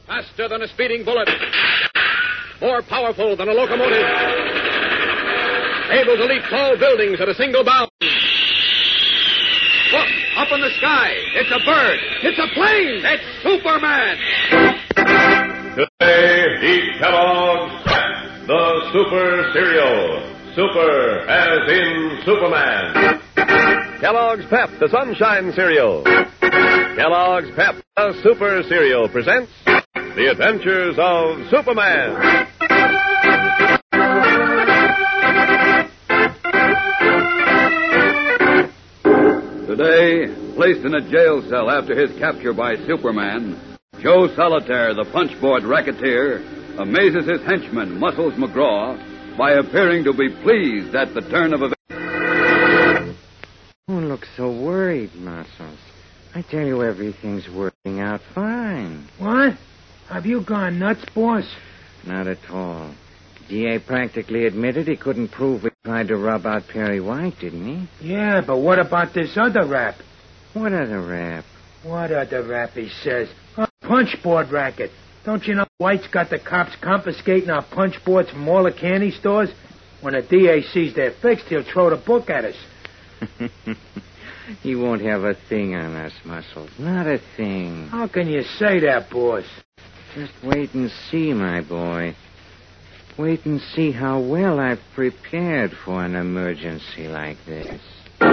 Faster than a speeding bullet. More powerful than a locomotive. Able to leap tall buildings at a single bound. Look, up in the sky. It's a bird. It's a plane. It's Superman. Today, eat Kellogg's the Super Cereal. Super as in Superman. Kellogg's Pep, the Sunshine Cereal. Kellogg's Pep, the Super Cereal, presents The Adventures of Superman. Today, placed in a jail cell after his capture by Superman, Joe Solitaire, the punchboard racketeer, amazes his henchman, Muscles McGraw, by appearing to be pleased at the turn of events. Don't look so worried, Muscles. I tell you, everything's working out fine. What? Have you gone nuts, boss? Not at all. DA practically admitted he couldn't prove he tried to rub out Perry White, didn't he? Yeah, but what about this other rap? What other rap? What other rap, he says? A punchboard racket. Don't you know White's got the cops confiscating our punchboards from all the candy stores? When the DA sees they're fixed, he'll throw the book at us. He won't have a thing on us, Muscles. Not a thing. How can you say that, boss? Just wait and see, my boy. Wait and see how well I've prepared for an emergency like this.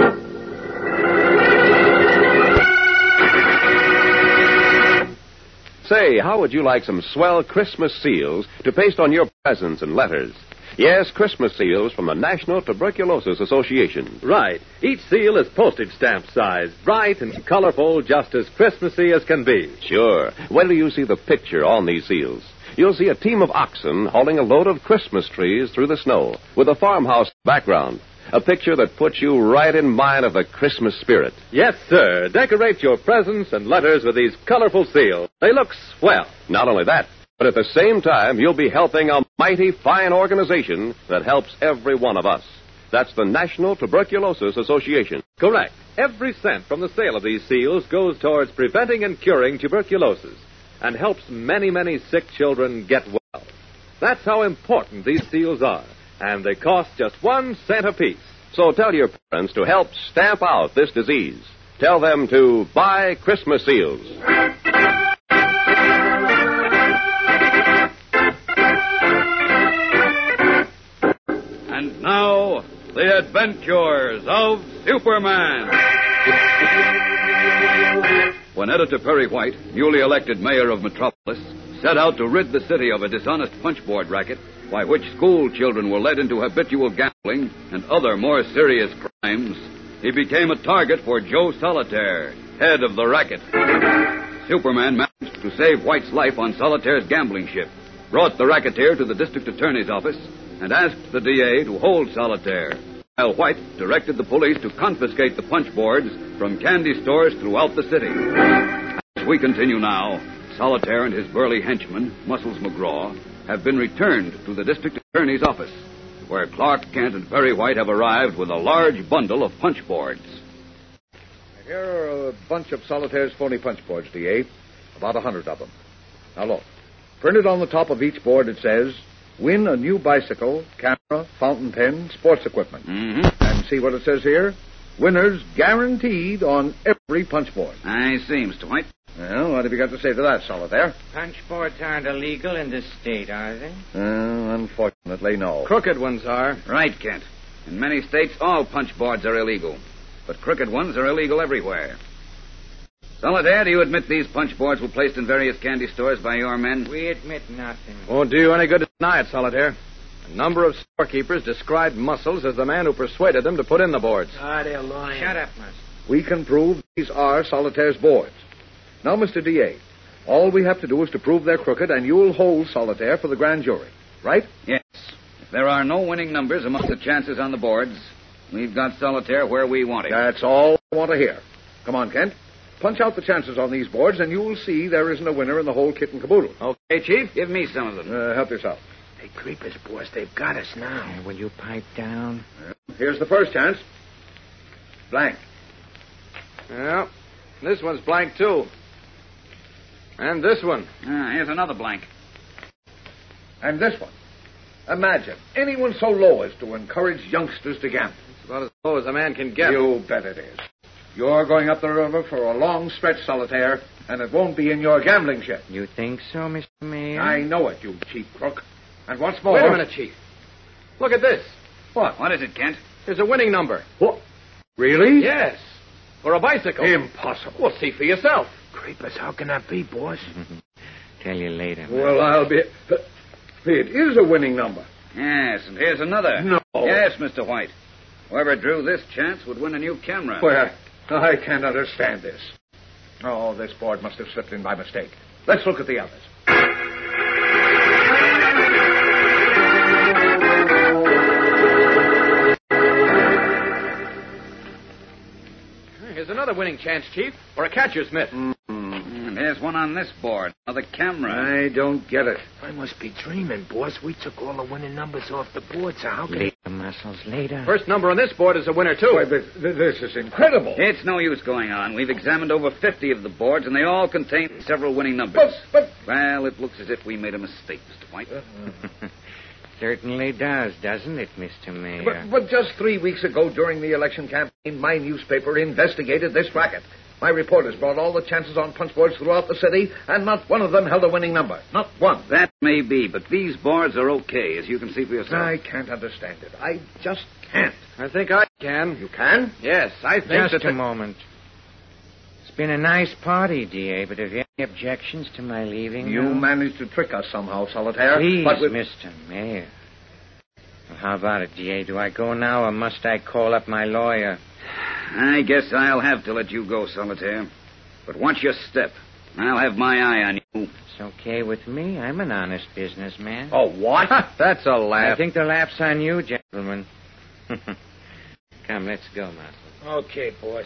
Say, how would you like some swell Christmas seals to paste on your presents and letters? Yes, Christmas seals from the National Tuberculosis Association. Right. Each seal is postage stamp size, bright and colorful, just as Christmassy as can be. Sure. Wait till you see the picture on these seals. You'll see a team of oxen hauling a load of Christmas trees through the snow with a farmhouse background. A picture that puts you right in mind of the Christmas spirit. Yes, sir. Decorate your presents and letters with these colorful seals. They look swell. Not only that, but at the same time, you'll be helping a mighty fine organization that helps every one of us. That's the National Tuberculosis Association. Correct. Every cent from the sale of these seals goes towards preventing and curing tuberculosis and helps many, many sick children get well. That's how important these seals are, and they cost just 1 cent apiece. So tell your parents to help stamp out this disease. Tell them to buy Christmas seals. And now, the adventures of Superman. When Editor Perry White, newly elected mayor of Metropolis, set out to rid the city of a dishonest punchboard racket by which school children were led into habitual gambling and other more serious crimes, he became a target for Joe Solitaire, head of the racket. Superman managed to save White's life on Solitaire's gambling ship, brought the racketeer to the district attorney's office, and asked the DA to hold Solitaire, while White directed the police to confiscate the punchboards from candy stores throughout the city. As we continue now, Solitaire and his burly henchman, Muscles McGraw, have been returned to the district attorney's office, where Clark Kent and Perry White have arrived with a large bundle of punchboards. Here are a bunch of Solitaire's phony punchboards, D.A. About 100 of them. Now look, printed on the top of each board it says, win a new bicycle, camera, fountain pen, sports equipment. Mm-hmm. And see what it says here? Winners guaranteed on every punchboard. I see, Mr. White. Well, what have you got to say to that, Solitaire? Punchboards aren't illegal in this state, are they? Unfortunately, no. Crooked ones are. Right, Kent. In many states, all punchboards are illegal, but crooked ones are illegal everywhere. Solitaire, do you admit these punchboards were placed in various candy stores by your men? We admit nothing. Won't do you any good to deny it, Solitaire. A number of storekeepers described Muscles as the man who persuaded them to put in the boards. They're lying. Shut up, Muscles. We can prove these are Solitaire's boards. Now, Mr. D.A., all we have to do is to prove they're crooked, and you'll hold Solitaire for the grand jury, right? Yes. If there are no winning numbers amongst the chances on the boards, we've got Solitaire where we want him. That's all I want to hear. Come on, Kent. Punch out the chances on these boards, and you'll see there isn't a winner in the whole kit and caboodle. Okay, Chief. Give me some of them. Help yourself. They creepers, boss. They've got us now. Will you pipe down? Here's the first chance. Blank. Yeah. This one's blank, too. And this one. Here's another blank. And this one. Imagine anyone so low as to encourage youngsters to gamble. It's about as low as a man can get. You bet it is. You're going up the river for a long stretch, Solitaire, and it won't be in your gambling ship. You think so, Mr. Mayor? I know it, you cheap crook. And what's more... Wait a minute, Chief. Look at this. What is it, Kent? There's a winning number. What? Really? Yes. For a bicycle. Impossible. Well, see for yourself. Creepers, how can that be, boss? Tell you later. Well, I'll be... It is a winning number. Yes, and here's another. No. Yes, Mr. White. Whoever drew this chance would win a new camera. Well, I can't understand this. Oh, this board must have slipped in by mistake. Let's look at the others. Here's another winning chance, Chief, for a catcher's mitt. And here's one on this board. Another camera. I don't get it. I must be dreaming, boss. We took all the winning numbers off the board, so how can... Later, Muscles, later. First number on this board is a winner, too. Why, this is incredible. It's no use going on. We've examined over 50 of the boards, and they all contain several winning numbers. But... Well, it looks as if we made a mistake, Mr. White. Certainly does, doesn't it, Mr. Mayor? But just 3 weeks ago, during the election campaign, my newspaper investigated this racket. My reporters brought all the chances on punch boards throughout the city, and not one of them held a winning number. Not one. That may be, but these boards are okay, as you can see for yourself. I can't understand it. I just can't. I think I can. You can? Yes, I think Just a moment. It's been a nice party, D.A., but have you any objections to my leaving? You now? managed to trick us somehow, Solitaire. Please, but with... Mr. Mayor. Well, how about it, D.A.? Do I go now, or must I call up my lawyer? I guess I'll have to let you go, Solitaire. But once you step, I'll have my eye on you. It's okay with me. I'm an honest businessman. Oh, what? That's a I laugh. think the laugh's on you, gentlemen. Come, let's go, Muscle. Okay, boss.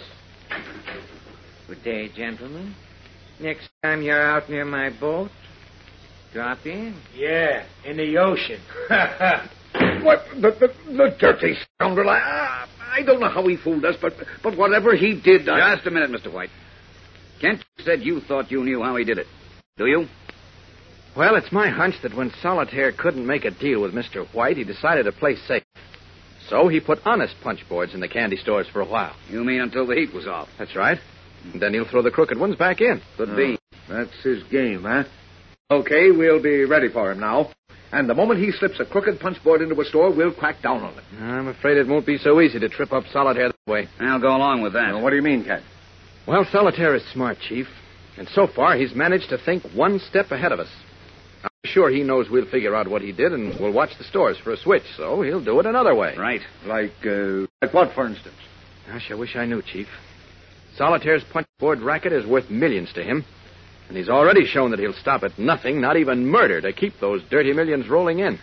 Good day, gentlemen. Next time you're out near my boat, drop in. Yeah, in the ocean. What? The dirty scoundrel. I don't know how he fooled us, but whatever he did... Just a minute, Mr. White. Kent said you thought you knew how he did it. Do you? Well, it's my hunch that when Solitaire couldn't make a deal with Mr. White, he decided to play safe. So he put honest punch boards in the candy stores for a while. You mean until the heat was off? That's right. And then he'll throw the crooked ones back in. Could be. That's his game, huh? Okay, we'll be ready for him now. And the moment he slips a crooked punch board into a store, we'll crack down on it. I'm afraid it won't be so easy to trip up Solitaire that way. I'll go along with that. Now, what do you mean, Cat? Well, Solitaire is smart, Chief. And so far, he's managed to think one step ahead of us. I'm sure he knows we'll figure out what he did, and we'll watch the stores for a switch, so he'll do it another way. Right. Like what, for instance? Gosh, I wish I knew, Chief. Solitaire's punch board racket is worth millions to him. And he's already shown that he'll stop at nothing, not even murder, to keep those dirty millions rolling in.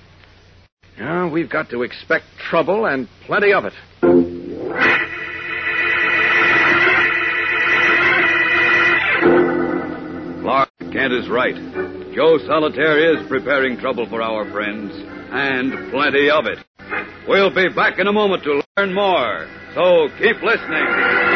Now, we've got to expect trouble and plenty of it. Clark Kent is right. Joe Solitaire is preparing trouble for our friends, and plenty of it. We'll be back in a moment to learn more, so keep listening.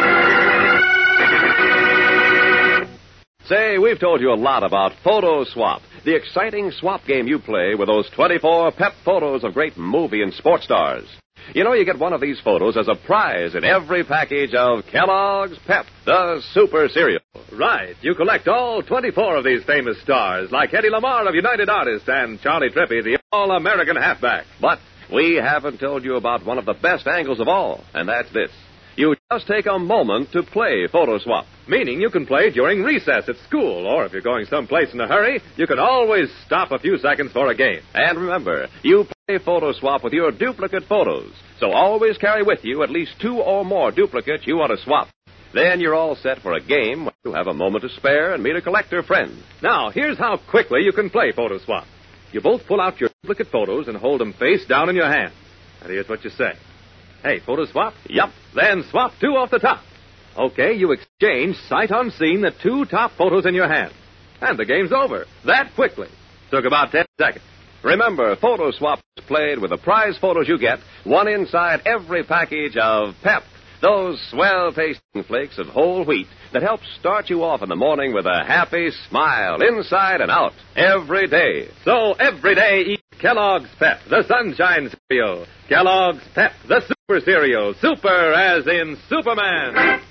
Say, we've told you a lot about Photo Swap, the exciting swap game you play with those 24 pep photos of great movie and sports stars. You know, you get one of these photos as a prize in every package of Kellogg's Pep, the super cereal. Right. You collect all 24 of these famous stars, like Eddie Lamar of United Artists and Charlie Trippy, the All-American halfback. But we haven't told you about one of the best angles of all, and that's this. You just take a moment to play Photo Swap. Meaning you can play during recess at school, or if you're going someplace in a hurry, you can always stop a few seconds for a game. And remember, you play Photo Swap with your duplicate photos. So always carry with you at least 2 or more duplicates you want to swap. Then you're all set for a game when you have a moment to spare and meet a collector friend. Now, here's how quickly you can play Photo Swap. You both pull out your duplicate photos and hold them face down in your hand. And here's what you say. Hey, Photo Swap? Yup. Then swap 2 off the top. Okay, you exchange sight unseen the 2 top photos in your hand. And the game's over. That quickly. Took about 10 seconds. Remember, Photo Swap is played with the prize photos you get, one inside every package of Pep, Those swell-tasting flakes of whole wheat that help start you off in the morning with a happy smile inside and out every day. So every day, eat Kellogg's Pep, the Sunshine Cereal. Kellogg's Pep, the Super Cereal. Super as in Superman.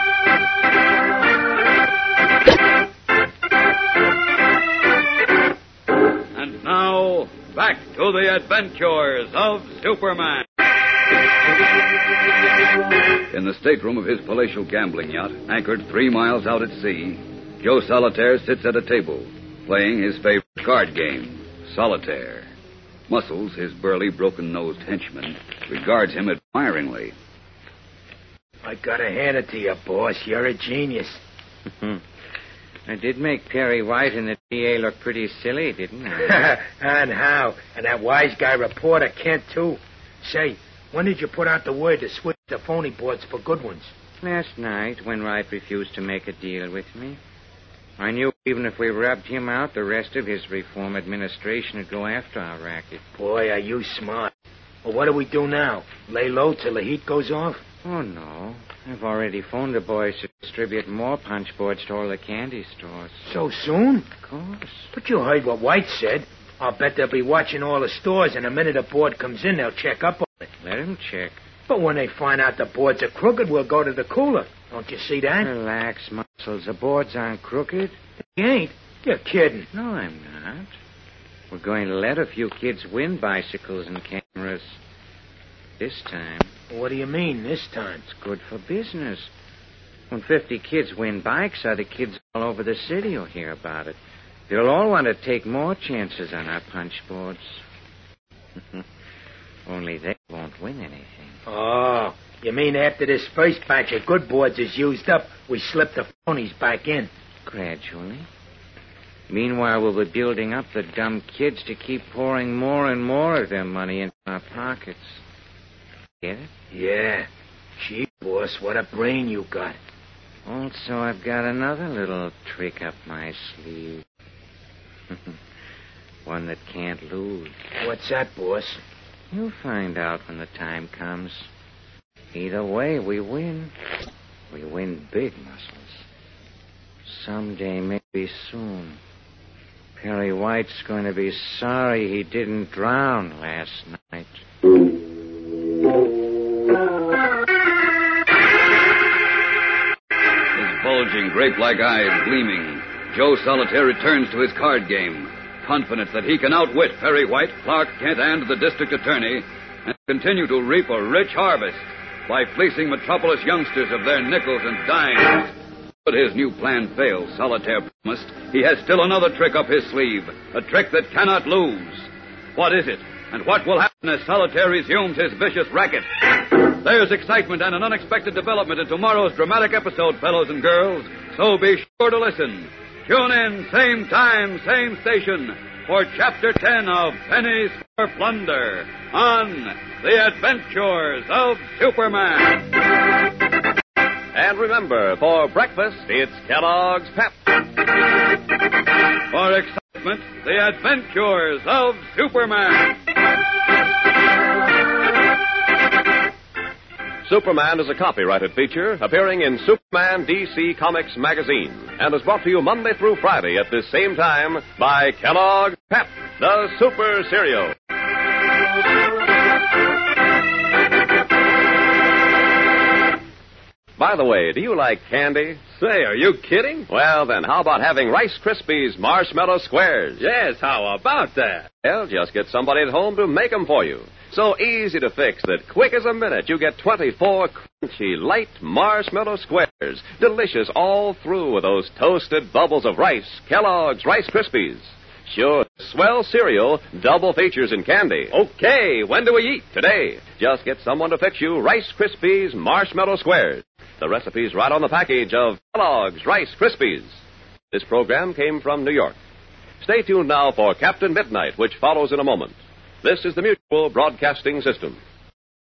And now, back to the adventures of Superman. In the stateroom of his palatial gambling yacht, anchored 3 miles out at sea, Joe Solitaire sits at a table, playing his favorite card game, Solitaire. Muscles, his burly, broken-nosed henchman, regards him admiringly. I gotta hand it to you, boss. You're a genius. I did make Perry White and the DA look pretty silly, didn't I? And how? And that wise guy reporter, Kent, too. Say, when did you put out the word to switch the phony boards for good ones? Last night, when Wright refused to make a deal with me. I knew even if we rubbed him out, the rest of his reform administration would go after our racket. Boy, are you smart. Well, what do we do now? Lay low till the heat goes off? Oh, no. I've already phoned the boys to distribute more punch boards to all the candy stores. So soon? Of course. But you heard what White said. I'll bet they'll be watching all the stores, and the minute a board comes in, they'll check up on it. Let them check. But when they find out the boards are crooked, we'll go to the cooler. Don't you see that? Relax, Muscles. The boards aren't crooked. They ain't. You're kidding. No, I'm not. We're going to let a few kids win bicycles and cameras. This time. What do you mean, this time? It's good for business. When 50 kids win bikes, other kids all over the city will hear about it. They'll all want to take more chances on our punch boards. Only they won't win anything. Oh, you mean after this first batch of good boards is used up, we slip the phonies back in? Gradually. Meanwhile, we'll be building up the dumb kids to keep pouring more and more of their money into our pockets. Get it? Yeah. Gee, boss, what a brain you got. Also, I've got another little trick up my sleeve. One that can't lose. What's that, boss? You'll find out when the time comes. Either way, we win. We win big, Muscles. Someday, maybe soon. Perry White's going to be sorry he didn't drown last night. His bulging, grape-like eyes gleaming, Joe Solitaire returns to his card game, confident that he can outwit Perry White, Clark Kent, and the district attorney, and continue to reap a rich harvest by fleecing Metropolis youngsters of their nickels and dimes. But his new plan fails, Solitaire promised. He has still another trick up his sleeve, a trick that cannot lose. What is it? And what will happen as Solitaire resumes his vicious racket? There's excitement and an unexpected development in tomorrow's dramatic episode, fellows and girls, so be sure to listen. Tune in, same time, same station, for Chapter 10 of Pennies for Plunder on The Adventures of Superman. And remember, for breakfast, it's Kellogg's Pep. For excitement, The Adventures of Superman. Superman is a copyrighted feature appearing in Superman DC Comics magazine and is brought to you Monday through Friday at this same time by Kellogg's Pep, the Super Cereal. By the way, do you like candy? Say, are you kidding? Well, then, how about having Rice Krispies Marshmallow Squares? Yes, how about that? Well, just get somebody at home to make them for you. So easy to fix that quick as a minute you get 24 crunchy, light marshmallow squares. Delicious all through with those toasted bubbles of rice, Kellogg's Rice Krispies. Sure, swell cereal, double features in candy. Okay, when do we eat? Today. Just get someone to fix you Rice Krispies Marshmallow Squares. The recipe's right on the package of Kellogg's Rice Krispies. This program came from New York. Stay tuned now for Captain Midnight, which follows in a moment. This is the Mutual Broadcasting System.